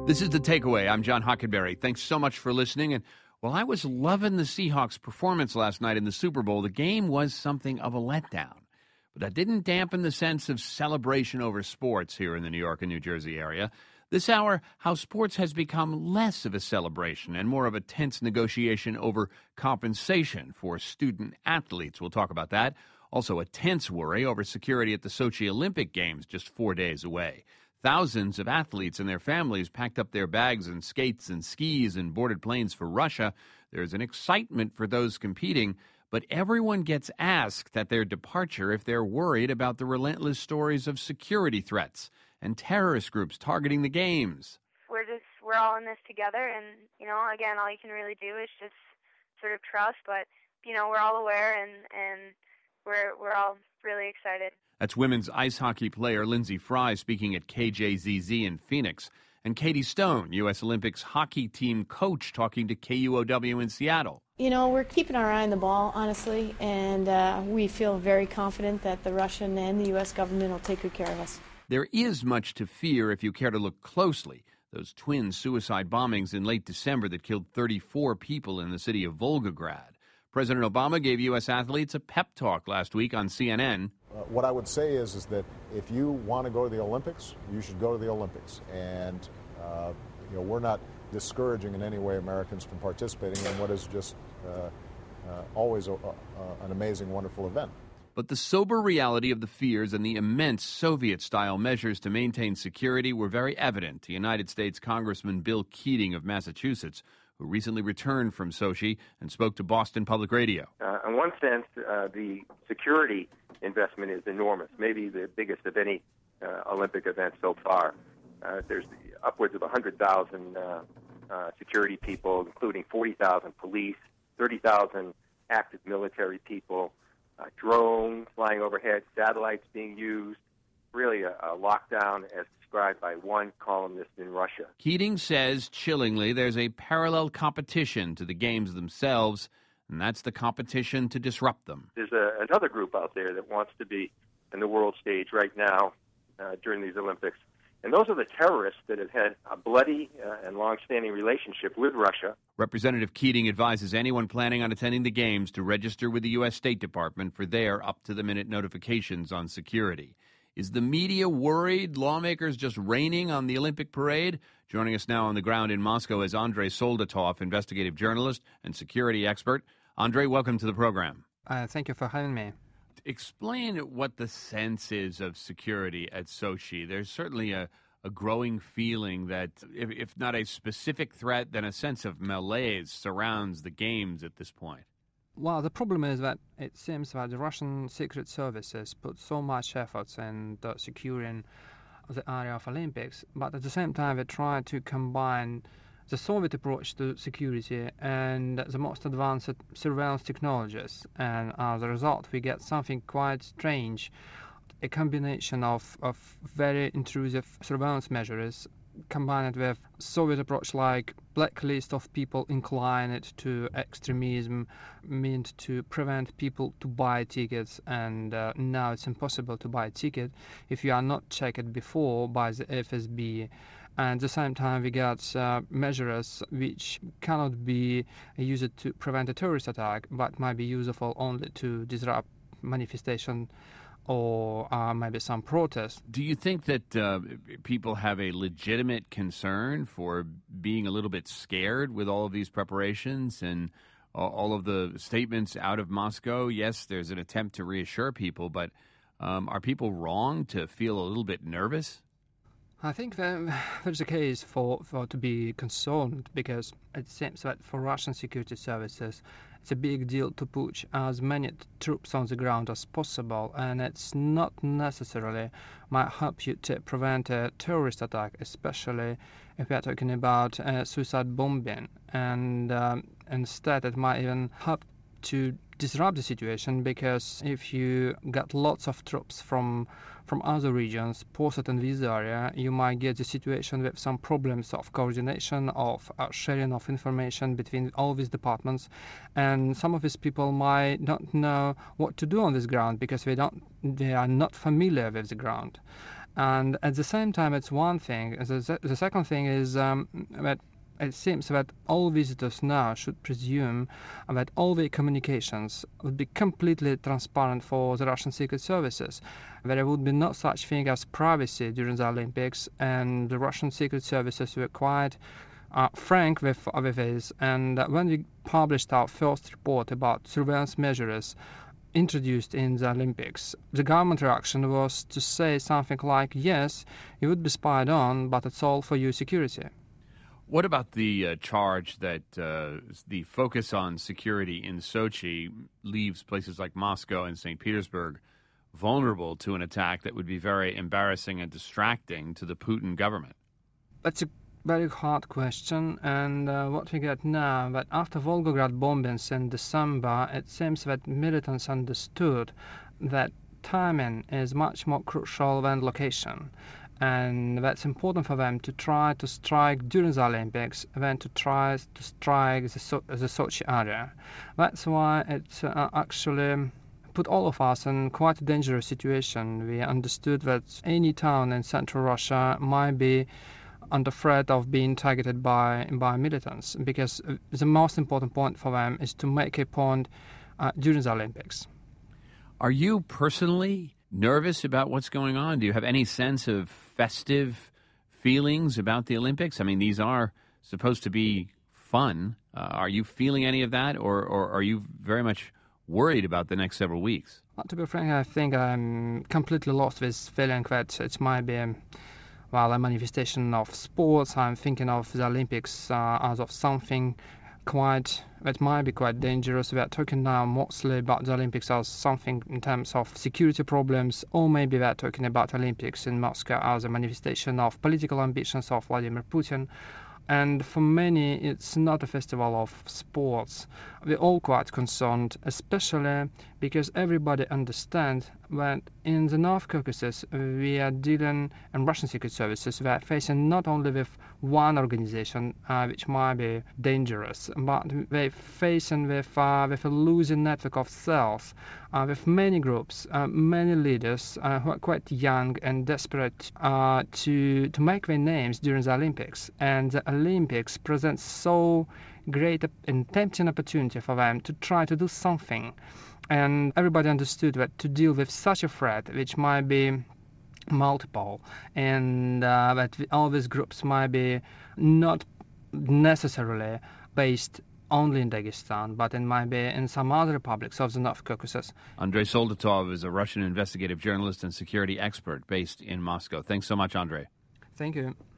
This is The Takeaway. I'm John Hockenberry. Thanks so much for listening. And while I was loving the Seahawks' performance last night in the Super Bowl, the game was something of a letdown. But that didn't dampen the sense of celebration over sports here in the New York and New Jersey area. This hour, how sports has become less of a celebration and more of a tense negotiation over compensation for student athletes. We'll talk about that. Also, a tense worry over security at the Sochi Olympic Games just 4 days away. Thousands of athletes and their families packed up their bags and skates and skis and boarded planes for Russia. There's an excitement for those competing, but everyone gets asked at their departure if they're worried about the relentless stories of security threats and terrorist groups targeting the games. We're all in this together, and, again, all you can really do is just sort of trust, but, we're all aware, and we're all really excited. That's women's ice hockey player Lindsey Fry speaking at KJZZ in Phoenix. And Katie Stone, U.S. Olympics hockey team coach, talking to KUOW in Seattle. We're keeping our eye on the ball, honestly, and we feel very confident that the Russian and the U.S. government will take good care of us. There is much to fear if you care to look closely. Those twin suicide bombings in late December that killed 34 people in the city of Volgograd. President Obama gave U.S. athletes a pep talk last week on CNN. What I would say is that if you want to go to the Olympics, you should go to the Olympics. And, we're not discouraging in any way Americans from participating in what is just always an amazing, wonderful event. But the sober reality of the fears and the immense Soviet-style measures to maintain security were very evident to United States Congressman Bill Keating of Massachusetts, who recently returned from Sochi and spoke to Boston Public Radio. In one sense, the security investment is enormous, maybe the biggest of any Olympic event so far. There's upwards of 100,000 security people, including 40,000 police, 30,000 active military people, drones flying overhead, satellites being used, really a lockdown as described by one columnist in Russia. Keating says, chillingly, there's a parallel competition to the games themselves, and that's the competition to disrupt them. There's another group out there that wants to be in the world stage right now during these Olympics, and those are the terrorists that have had a bloody and long-standing relationship with Russia. Representative Keating advises anyone planning on attending the games to register with the U.S. State Department for their up-to-the-minute notifications on security. Is the media worried? Lawmakers just raining on the Olympic parade? Joining us now on the ground in Moscow is Andrei Soldatov, investigative journalist and security expert. Andrei, welcome to the program. Thank you for having me. Explain what the sense is of security at Sochi. There's certainly a growing feeling that, if not a specific threat, then a sense of malaise surrounds the games at this point. Well, the problem is that it seems that the Russian secret services put so much efforts in securing the area of Olympics, but at the same time they try to combine the Soviet approach to security and the most advanced surveillance technologies, and as a result we get something quite strange, a combination of very intrusive surveillance measures combined with Soviet approach like blacklist of people inclined to extremism, meant to prevent people to buy tickets, and now it's impossible to buy a ticket if you are not checked before by the FSB. And at the same time we got measures which cannot be used to prevent a terrorist attack, but might be useful only to disrupt manifestation or maybe some protest. Do you think that people have a legitimate concern for being a little bit scared with all of these preparations and all of the statements out of Moscow? Yes, there's an attempt to reassure people, but are people wrong to feel a little bit nervous? I think there's a case for to be concerned, because it seems that for Russian security services it's a big deal to put as many troops on the ground as possible, and it's not necessarily might help you to prevent a terrorist attack, especially if we are talking about suicide bombing, and instead it might even help to disrupt the situation, because if you get lots of troops from other regions posted in this area, you might get the situation with some problems of coordination, of sharing of information between all these departments, and some of these people might not know what to do on this ground because they are not familiar with the ground. And at the same time, it's one thing. The second thing is that it seems that all visitors now should presume that all the communications would be completely transparent for the Russian secret services. There would be no such thing as privacy during the Olympics, and the Russian secret services were quite frank with this. And when we published our first report about surveillance measures introduced in the Olympics, the government reaction was to say something like, yes, you would be spied on, but it's all for your security. What about the charge that the focus on security in Sochi leaves places like Moscow and St. Petersburg vulnerable to an attack that would be very embarrassing and distracting to the Putin government? That's a very hard question, and what we get now, that after Volgograd bombings in December, it seems that militants understood that timing is much more crucial than location. And that's important for them to try to strike during the Olympics than to try to strike the Sochi area. That's why it actually put all of us in quite a dangerous situation. We understood that any town in central Russia might be under threat of being targeted by militants, because the most important point for them is to make a point during the Olympics. Are you personally nervous about what's going on? Do you have any sense of festive feelings about the Olympics? I mean, these are supposed to be fun. Are you feeling any of that, or are you very much worried about the next several weeks? Well, to be frank, I think I'm completely lost with feeling that it might be a manifestation of sports. I'm thinking of the Olympics as of something that might be quite dangerous. We are talking now mostly about the Olympics as something in terms of security problems, or maybe we are talking about Olympics in Moscow as a manifestation of political ambitions of Vladimir Putin. And for many, it's not a festival of sports. We're all quite concerned, especially because everybody understands that in the North Caucasus, we are dealing, and Russian secret services, we are facing not only with one organization, which might be dangerous, but we're facing with a losing network of cells, with many groups, many leaders who are quite young and desperate to make their names during the Olympics. And the Olympics presents so great and tempting opportunity for them to try to do something. And everybody understood that to deal with such a threat, which might be multiple, and that all these groups might be not necessarily based only in Dagestan, but it might be in some other republics of the North Caucasus. Andrei Soldatov is a Russian investigative journalist and security expert based in Moscow. Thanks so much, Andrei. Thank you.